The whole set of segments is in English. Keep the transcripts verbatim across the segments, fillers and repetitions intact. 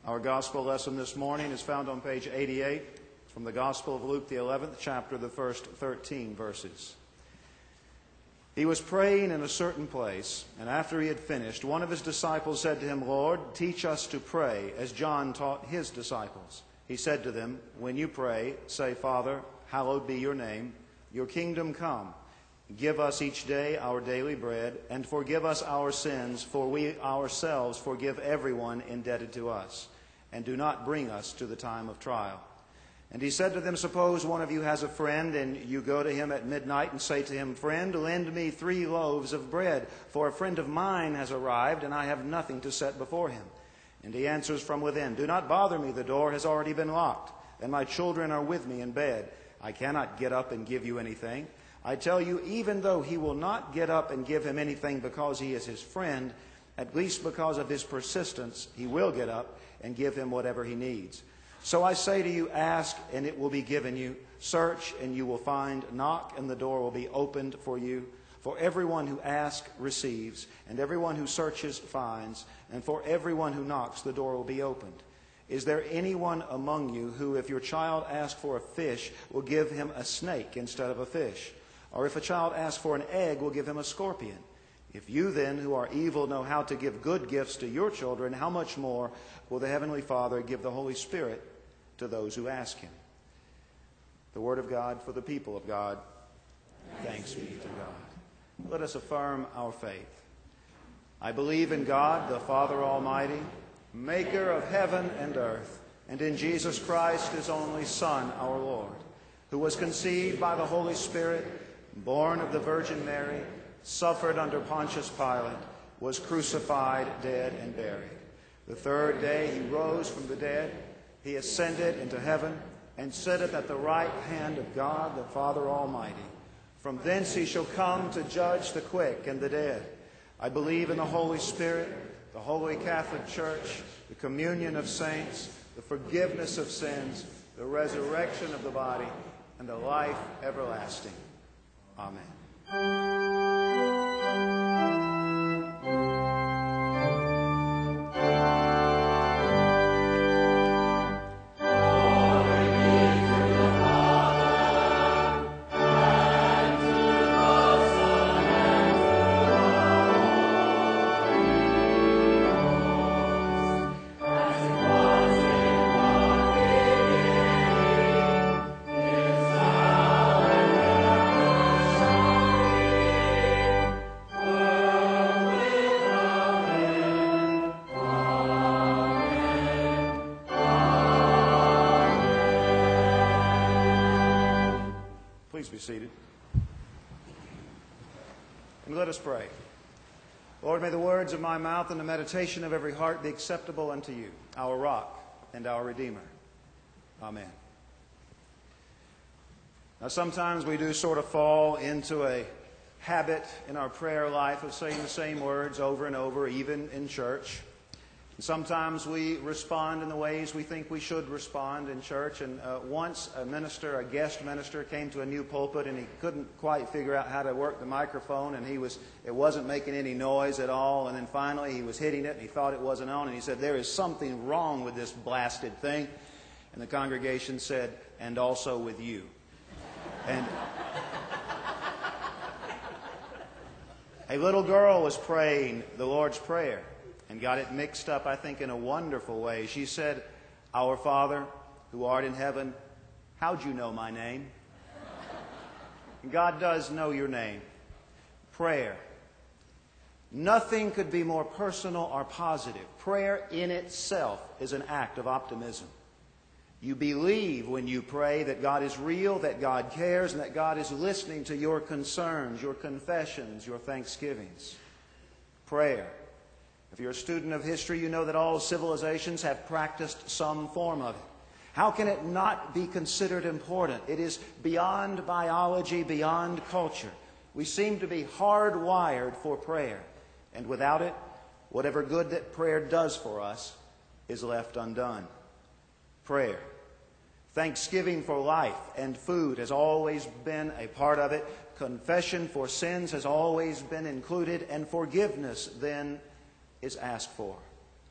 Our gospel lesson this morning is found on page eighty-eight from the Gospel of Luke, the eleventh chapter, the first thirteen verses. He was praying in a certain place, and after he had finished, one of his disciples said to him, "Lord, teach us to pray, as John taught his disciples." He said to them, "When you pray, say, 'Father, hallowed be your name. Your kingdom come. Give us each day our daily bread, and forgive us our sins, for we ourselves forgive everyone indebted to us. And do not bring us to the time of trial.' And he said to them, 'Suppose one of you has a friend, and you go to him at midnight and say to him, "Friend, lend me three loaves of bread, for a friend of mine has arrived, and I have nothing to set before him." And he answers from within, "Do not bother me, the door has already been locked, and my children are with me in bed. I cannot get up and give you anything." I tell you, even though he will not get up and give him anything because he is his friend, at least because of his persistence, he will get up and give him whatever he needs. So I say to you, ask, and it will be given you. Search, and you will find. Knock, and the door will be opened for you. For everyone who asks receives, and everyone who searches finds, and for everyone who knocks the door will be opened. Is there anyone among you who, if your child asks for a fish, will give him a snake instead of a fish? Or if a child asks for an egg, will give him a scorpion? If you then, who are evil, know how to give good gifts to your children, how much more will the Heavenly Father give the Holy Spirit to those who ask him?" The word of God for the people of God. Thanks be to God. Let us affirm our faith. I believe in God, the Father Almighty, maker of heaven and earth, and in Jesus Christ, his only Son, our Lord, who was conceived by the Holy Spirit, born of the Virgin Mary, suffered under Pontius Pilate, was crucified, dead, and buried. The third day he rose from the dead. He ascended into heaven and sitteth at the right hand of God, the Father Almighty. From thence he shall come to judge the quick and the dead. I believe in the Holy Spirit, the Holy Catholic Church, the communion of saints, the forgiveness of sins, the resurrection of the body, and the life everlasting. Amen. Please be seated. And let us pray. Lord, may the words of my mouth and the meditation of every heart be acceptable unto you, our rock and our Redeemer. Amen. Now, sometimes we do sort of fall into a habit in our prayer life of saying the same words over and over, even in church. And sometimes we respond in the ways we think we should respond in church. And uh, once a minister, a guest minister, came to a new pulpit and he couldn't quite figure out how to work the microphone, and he was it wasn't making any noise at all. And then finally he was hitting it and he thought it wasn't on, and he said, "There is something wrong with this blasted thing." And the congregation said, "And also with you." And a little girl was praying the Lord's Prayer and got it mixed up, I think, in a wonderful way. She said, "Our Father, who art in heaven, how'd you know my name?" And God does know your name. Prayer. Nothing could be more personal or positive. Prayer in itself is an act of optimism. You believe when you pray that God is real, that God cares, and that God is listening to your concerns, your confessions, your thanksgivings. Prayer. If you're a student of history, you know that all civilizations have practiced some form of it. How can it not be considered important? It is beyond biology, beyond culture. We seem to be hardwired for prayer. And without it, whatever good that prayer does for us is left undone. Prayer. Thanksgiving for life and food has always been a part of it. Confession for sins has always been included, and forgiveness then is asked for.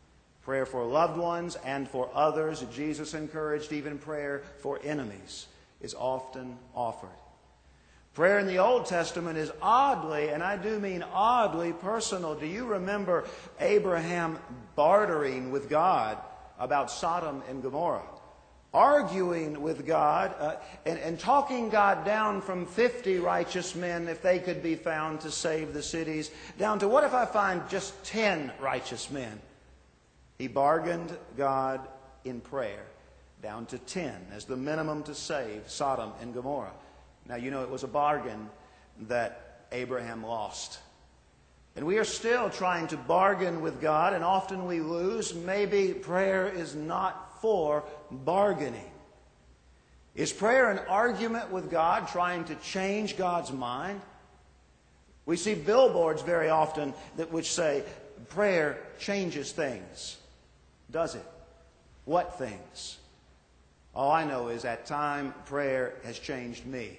Prayer for loved ones and for others. Jesus encouraged even prayer for enemies is often offered. Prayer in the Old Testament is oddly, and I do mean oddly, personal. Do you remember Abraham bartering with God about Sodom and Gomorrah? Arguing with God uh, and, and talking God down from fifty righteous men, if they could be found to save the cities, down to what if I find just ten righteous men? He bargained God in prayer down to ten as the minimum to save Sodom and Gomorrah. Now, you know, it was a bargain that Abraham lost. And we are still trying to bargain with God, and often we lose. Maybe prayer is not for bargaining. Is prayer an argument with God, trying to change God's mind? We see billboards very often that which say, prayer changes things. Does it? What things? All I know is at time, prayer has changed me.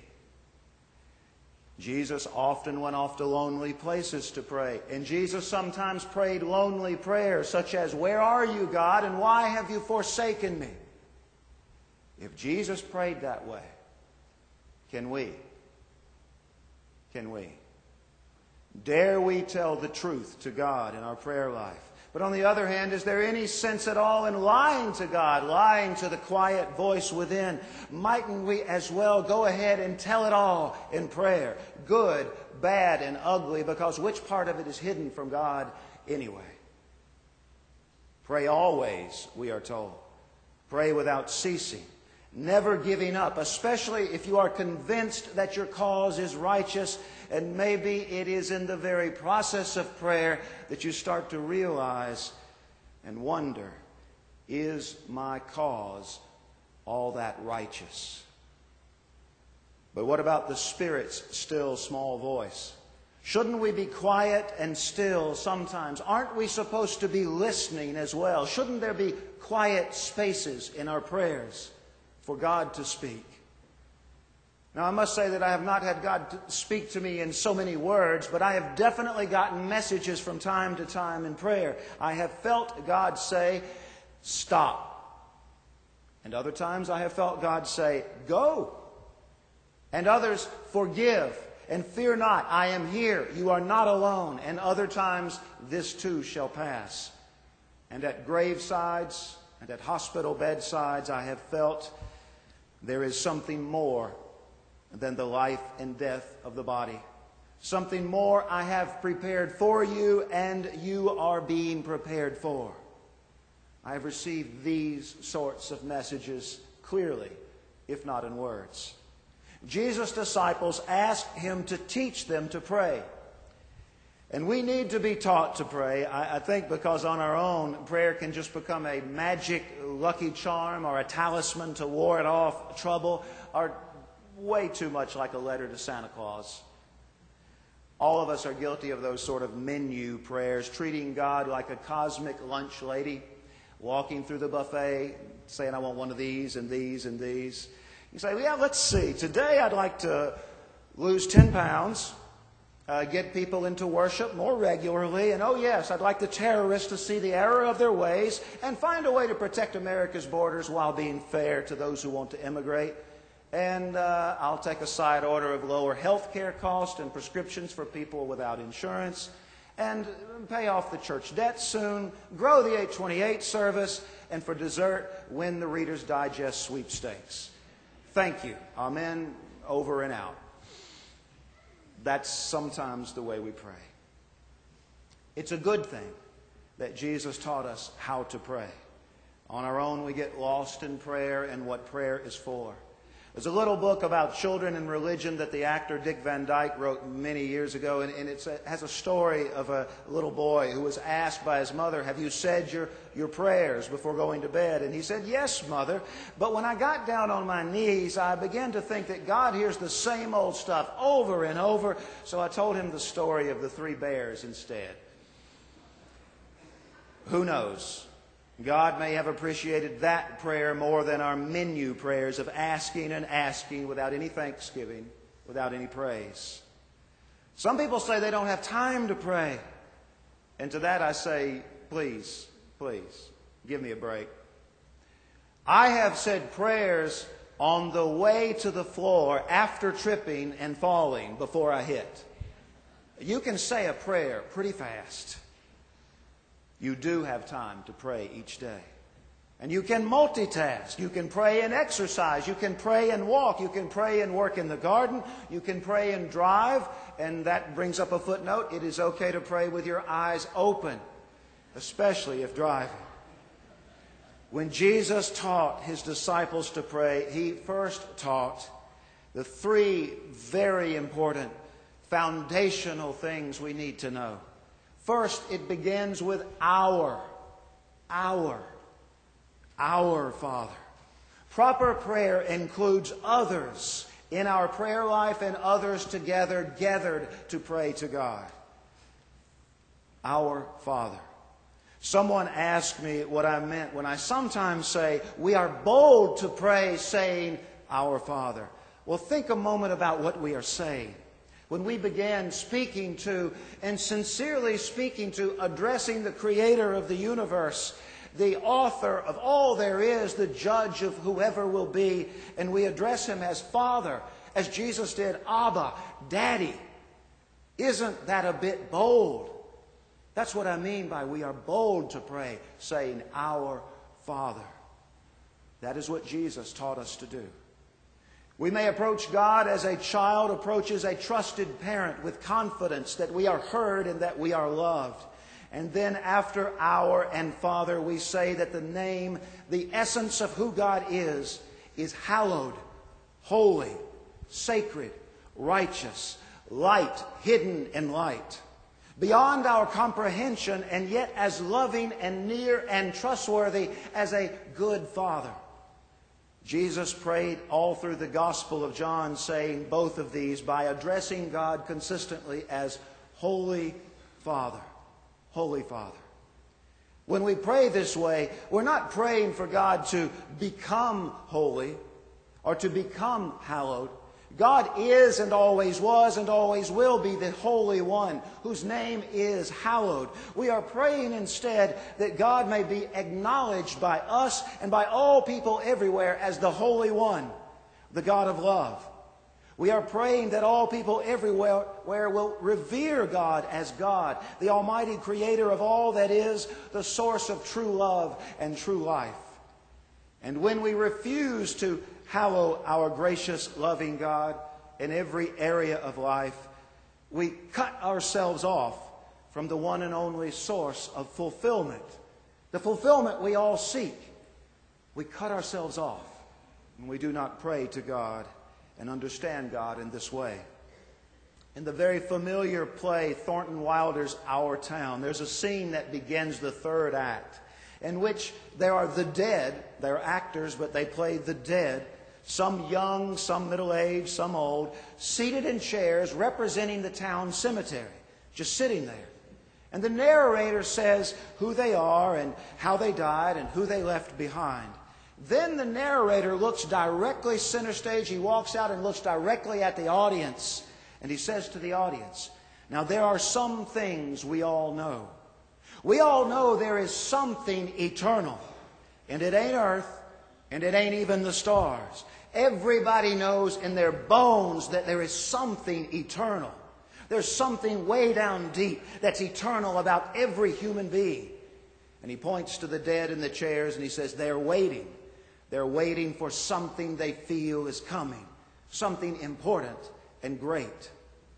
Jesus often went off to lonely places to pray. And Jesus sometimes prayed lonely prayers, such as, "Where are you, God, and why have you forsaken me?" If Jesus prayed that way, can we? Can we? Dare we tell the truth to God in our prayer life? But on the other hand, is there any sense at all in lying to God, lying to the quiet voice within? Mightn't we as well go ahead and tell it all in prayer? Good, bad, and ugly, because which part of it is hidden from God anyway? Pray always, we are told. Pray without ceasing. Never giving up, especially if you are convinced that your cause is righteous, and maybe it is in the very process of prayer that you start to realize and wonder, is my cause all that righteous? But what about the Spirit's still small voice? Shouldn't we be quiet and still sometimes? Aren't we supposed to be listening as well? Shouldn't there be quiet spaces in our prayers for God to speak? Now, I must say that I have not had God speak to me in so many words, but I have definitely gotten messages from time to time in prayer. I have felt God say, "Stop." And other times I have felt God say, "Go." And others, "Forgive and fear not. I am here. You are not alone." And other times, "This too shall pass." And at gravesides and at hospital bedsides, I have felt there is something more than the life and death of the body. Something more I have prepared for you, and you are being prepared for. I have received these sorts of messages clearly, if not in words. Jesus' disciples asked Him to teach them to pray. And we need to be taught to pray, I, I think, because on our own, prayer can just become a magic lucky charm or a talisman to ward off trouble, or way too much like a letter to Santa Claus. All of us are guilty of those sort of menu prayers, treating God like a cosmic lunch lady, walking through the buffet, saying, "I want one of these and these and these." You say, "Well, yeah, let's see. Today I'd like to lose ten pounds, uh, get people into worship more regularly, and oh yes, I'd like the terrorists to see the error of their ways and find a way to protect America's borders while being fair to those who want to immigrate. And uh, I'll take a side order of lower health care costs and prescriptions for people without insurance, and pay off the church debt soon, grow the eight twenty-eight service, and for dessert, win the Reader's Digest sweepstakes. Thank you. Amen. Over and out." That's sometimes the way we pray. It's a good thing that Jesus taught us how to pray. On our own, we get lost in prayer and what prayer is for. There's a little book about children and religion that the actor Dick Van Dyke wrote many years ago, and, and it's a, it has a story of a little boy who was asked by his mother, "Have you said your, your prayers before going to bed?" And he said, "Yes, Mother, but when I got down on my knees, I began to think that God hears the same old stuff over and over, so I told him the story of the three bears instead." Who knows? God may have appreciated that prayer more than our menu prayers of asking and asking without any thanksgiving, without any praise. Some people say they don't have time to pray. And to that I say, please, please, Give me a break. I have said prayers on the way to the floor after tripping and falling before I hit. You can say a prayer pretty fast. You do have time to pray each day. And you can multitask. You can pray and exercise. You can pray and walk. You can pray and work in the garden. You can pray and drive. And that brings up a footnote. It is okay to pray with your eyes open, especially if driving. When Jesus taught his disciples to pray, he first taught the three very important foundational things we need to know. First, it begins with our, our, our Father. Proper prayer includes others in our prayer life and others together gathered to pray to God. Our Father. Someone asked me what I meant when I sometimes say, we are bold to pray saying, Our Father. Well, think a moment about what we are saying. When we began speaking to, and sincerely speaking to, addressing the Creator of the universe, the author of all there is, the judge of whoever will be, and we address Him as Father, as Jesus did, Abba, Daddy. Isn't that a bit bold? That's what I mean by we are bold to pray, saying, Our Father. That is what Jesus taught us to do. We may approach God as a child approaches a trusted parent with confidence that we are heard and that we are loved. And then after our and Father, we say that the name, the essence of who God is, is hallowed, holy, sacred, righteous, light, hidden in light. Beyond our comprehension, and yet as loving and near and trustworthy as a good Father. Jesus prayed all through the Gospel of John, saying both of these by addressing God consistently as Holy Father. Holy Father. When we pray this way, we're not praying for God to become holy or to become hallowed. God is and always was and always will be the Holy One, whose name is hallowed. We are praying instead that God may be acknowledged by us and by all people everywhere as the Holy One, the God of love. We are praying that all people everywhere will revere God as God, the Almighty Creator of all that is, the source of true love and true life. And when we refuse to hallow our gracious, loving God in every area of life, we cut ourselves off from the one and only source of fulfillment. The fulfillment we all seek. We cut ourselves off when we do not pray to God and understand God in this way. In the very familiar play Thornton Wilder's Our Town, there's a scene that begins the third act in which there are the dead. They're actors, but they play the dead. Some young, some middle-aged, some old, seated in chairs representing the town cemetery, just sitting there. And the narrator says who they are and how they died and who they left behind. Then the narrator looks directly center stage. He walks out and looks directly at the audience. And he says to the audience, now there are some things we all know. We all know there is something eternal. And it ain't earth, and it ain't even the stars. Everybody knows in their bones that there is something eternal. There's something way down deep that's eternal about every human being. And he points to the dead in the chairs and he says, they're waiting. They're waiting for something they feel is coming. Something important and great.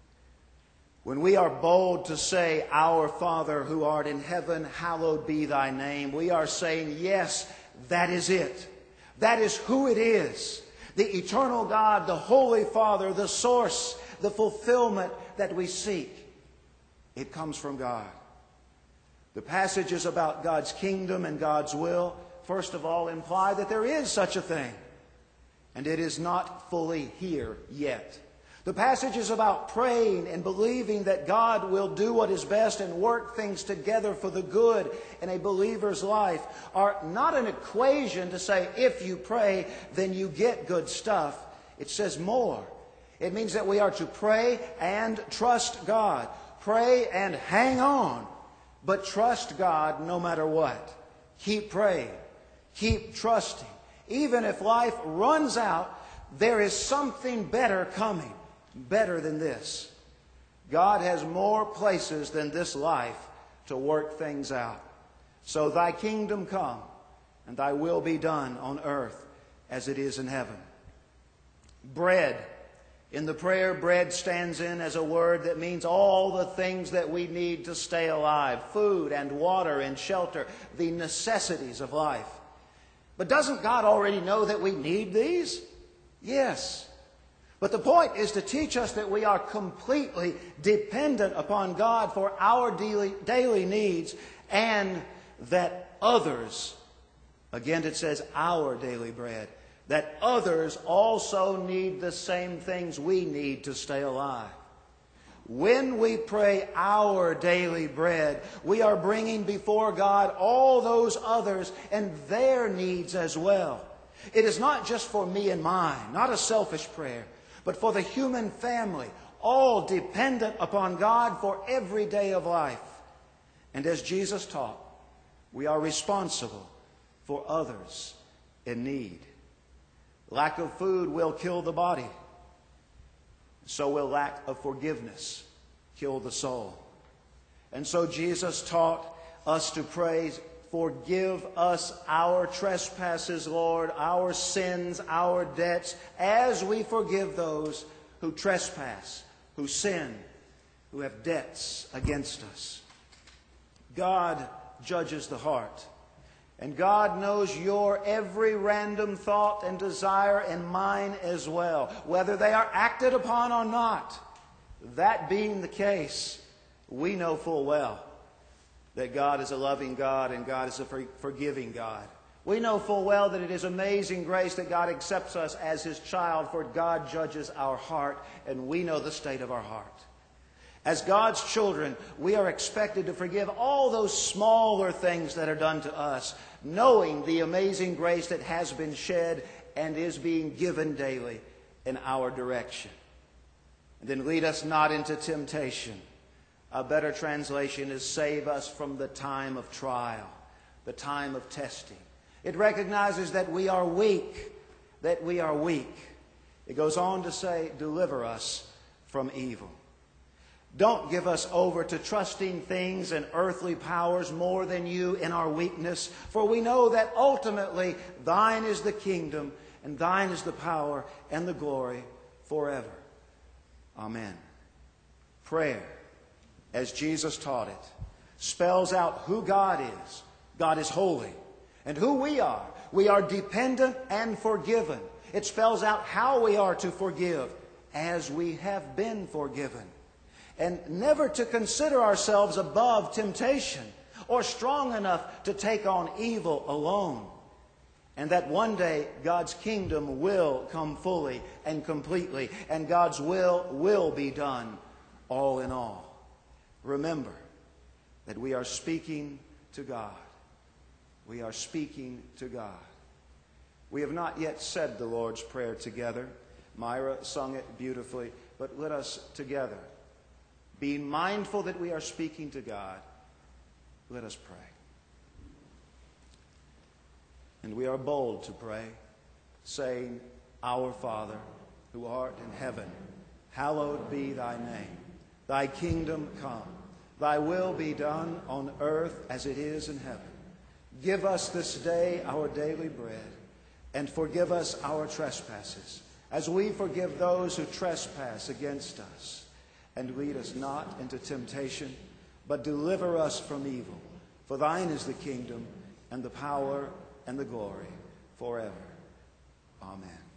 When we are bold to say, Our Father who art in heaven, hallowed be thy name, we are saying, yes, that is it. That is who it is. The eternal God, the Holy Father, the source, the fulfillment that we seek. It comes from God. The passages about God's kingdom and God's will, first of all, imply that there is such a thing. And it is not fully here yet. The passages about praying and believing that God will do what is best and work things together for the good in a believer's life are not an equation to say, if you pray, then you get good stuff. It says more. It means that we are to pray and trust God. Pray and hang on, but trust God no matter what. Keep praying. Keep trusting. Even if life runs out, there is something better coming. Better than this. God has more places than this life to work things out. So thy kingdom come, and thy will be done on earth as it is in heaven. Bread. In the prayer, bread stands in as a word that means all the things that we need to stay alive. Food and water and shelter, the necessities of life. But doesn't God already know that we need these? Yes. But the point is to teach us that we are completely dependent upon God for our daily, daily needs, and that others, again it says our daily bread, that others also need the same things we need to stay alive. When we pray our daily bread, we are bringing before God all those others and their needs as well. It is not just for me and mine, not a selfish prayer, but for the human family, all dependent upon God for every day of life. And as Jesus taught, we are responsible for others in need. Lack of food will kill the body. So will lack of forgiveness kill the soul. And so Jesus taught us to pray, forgive us our trespasses, Lord, our sins, our debts, as we forgive those who trespass, who sin, who have debts against us. God judges the heart. And God knows your every random thought and desire, and mine as well, whether they are acted upon or not. That being the case, we know full well that God is a loving God and God is a forgiving God. We know full well that it is amazing grace that God accepts us as His child, for God judges our heart, and we know the state of our heart. As God's children, we are expected to forgive all those smaller things that are done to us, knowing the amazing grace that has been shed and is being given daily in our direction. And then lead us not into temptation. A better translation is save us from the time of trial, the time of testing. It recognizes that we are weak, that we are weak. It goes on to say, deliver us from evil. Don't give us over to trusting things and earthly powers more than you in our weakness, for we know that ultimately thine is the kingdom, and thine is the power and the glory forever. Amen. Prayer, as Jesus taught it, spells out who God is. God is holy. And who we are. We are dependent and forgiven. It spells out how we are to forgive, as we have been forgiven. And never to consider ourselves above temptation or strong enough to take on evil alone. And that one day God's kingdom will come fully and completely, and God's will will be done all in all. Remember that we are speaking to God. We are speaking to God. We have not yet said the Lord's Prayer together. Myra sung it beautifully, but let us together, being mindful that we are speaking to God, let us pray. And we are bold to pray, saying, Our Father, who art in heaven, hallowed be thy name. Thy kingdom come. Thy will be done on earth as it is in heaven. Give us this day our daily bread, and forgive us our trespasses, as we forgive those who trespass against us. And lead us not into temptation, but deliver us from evil. For thine is the kingdom, and the power, and the glory, forever. Amen.